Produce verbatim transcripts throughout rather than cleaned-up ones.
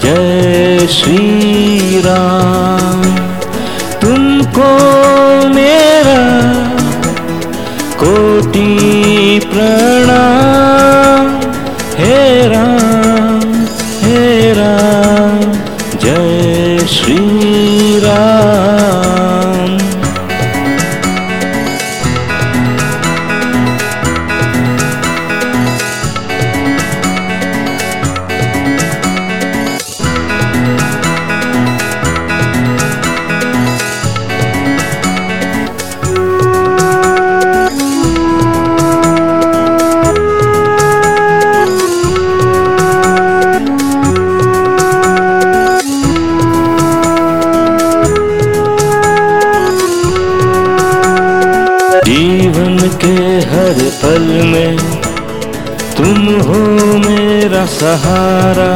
जय श्री राम। तुमको मेरा कोटि प्रणाम। हे राम हे राम जय श्री राम। जीवन के हर पल में तुम हो मेरा सहारा।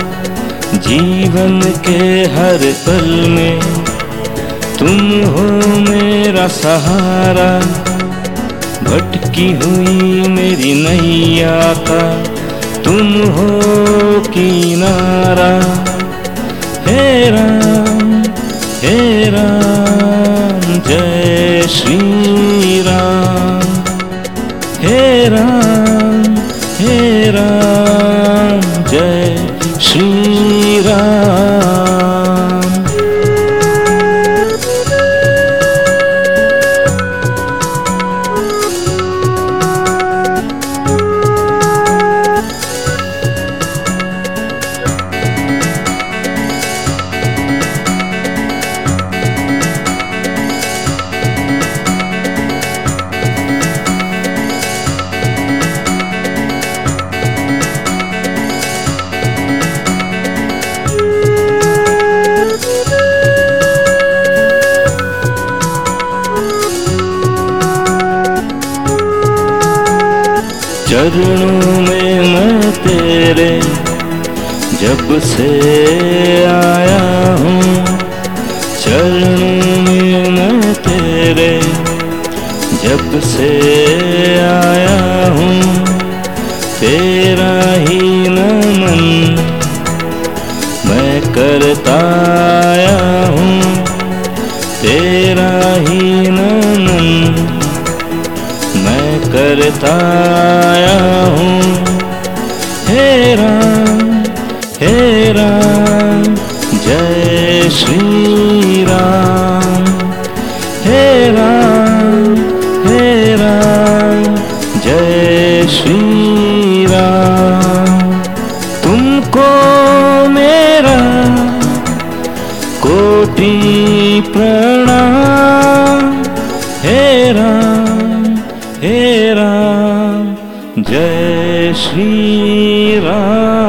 जीवन के हर पल में तुम हो मेरा सहारा। भटकी हुई मेरी नैया का तुम हो किनारा। हे राम हे राम जय श्री राम। हे राम हे राम जय श्री राम। चरणों में मैं तेरे जब से आया हूँ। चरणों में मैं तेरे जब से आया हूँ। तेरा ही नमन मैं करता आया हूँ। तेरा ही नमन मैं करता आया हूँ। हे राम हे राम जय श्री राम। हे राम हे राम जय श्री राम। तुमको मेरा कोटि प्रणाम। हे राम हे राम जय श्री राम।